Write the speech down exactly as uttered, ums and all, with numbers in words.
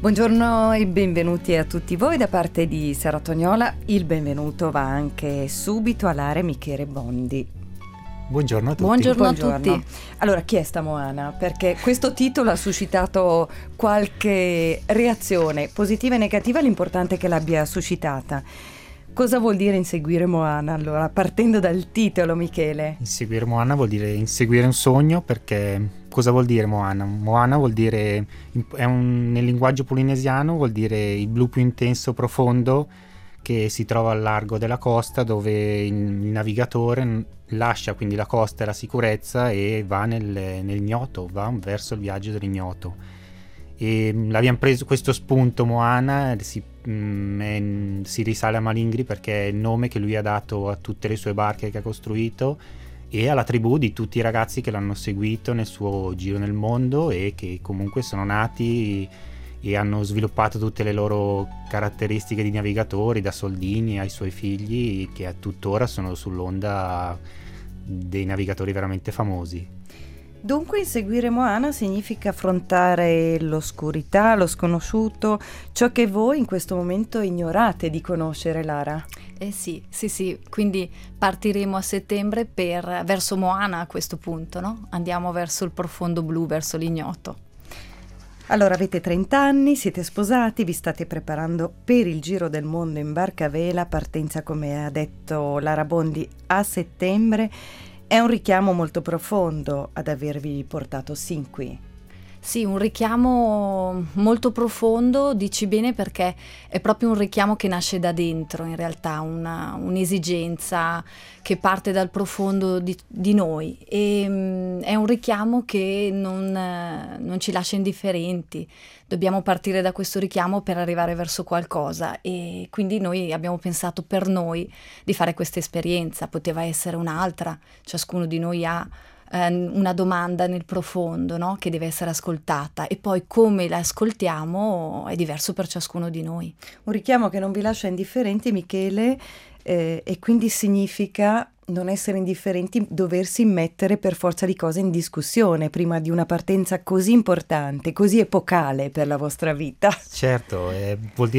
Buongiorno e benvenuti a tutti voi da parte di Sara Tognola. Il benvenuto va anche subito a Lara e Michele Bondi. Buongiorno a tutti. Buongiorno, Buongiorno a tutti. Allora, chi è sta Moana? Perché questo titolo ha suscitato qualche reazione positiva e negativa, l'importante è che l'abbia suscitata. Cosa vuol dire inseguire Moana? Allora, partendo dal titolo, Michele. Inseguire Moana vuol dire inseguire un sogno, perché cosa vuol dire Moana? Moana vuol dire, è un, nel linguaggio polinesiano vuol dire il blu più intenso, profondo, che si trova al largo della costa, dove il, il navigatore lascia quindi la costa e la sicurezza e va nel, nell'ignoto, va verso il viaggio dell'ignoto. E l'abbiamo preso questo spunto Moana, si, mh, è, si risale a Malingri perché è il nome che lui ha dato a tutte le sue barche che ha costruito e alla tribù di tutti i ragazzi che l'hanno seguito nel suo giro nel mondo e che comunque sono nati e hanno sviluppato tutte le loro caratteristiche di navigatori, da Soldini ai suoi figli, che a tuttora sono sull'onda dei navigatori veramente famosi. Dunque inseguire Moana significa affrontare l'oscurità, lo sconosciuto, ciò che voi in questo momento ignorate di conoscere, Lara. Eh sì, sì, sì, quindi partiremo a settembre per, verso Moana a questo punto, no? Andiamo verso il profondo blu, verso l'ignoto. Allora, avete trenta anni, siete sposati, vi state preparando per il giro del mondo in barca a vela, partenza, come ha detto Lara Bondi, a settembre. È un richiamo molto profondo ad avervi portato sin qui. Sì, un richiamo molto profondo, dici bene, perché è proprio un richiamo che nasce da dentro, in realtà, una, un'esigenza che parte dal profondo di, di noi e mh, è un richiamo che non, non ci lascia indifferenti. Dobbiamo partire da questo richiamo per arrivare verso qualcosa e quindi noi abbiamo pensato per noi di fare questa esperienza, poteva essere un'altra, ciascuno di noi ha una domanda nel profondo, no? Che deve essere ascoltata e poi come la ascoltiamo è diverso per ciascuno di noi. Un richiamo che non vi lascia indifferenti, Michele, eh, e quindi significa non essere indifferenti, doversi mettere per forza di cose in discussione prima di una partenza così importante, così epocale per la vostra vita. Certo, eh, vuol dire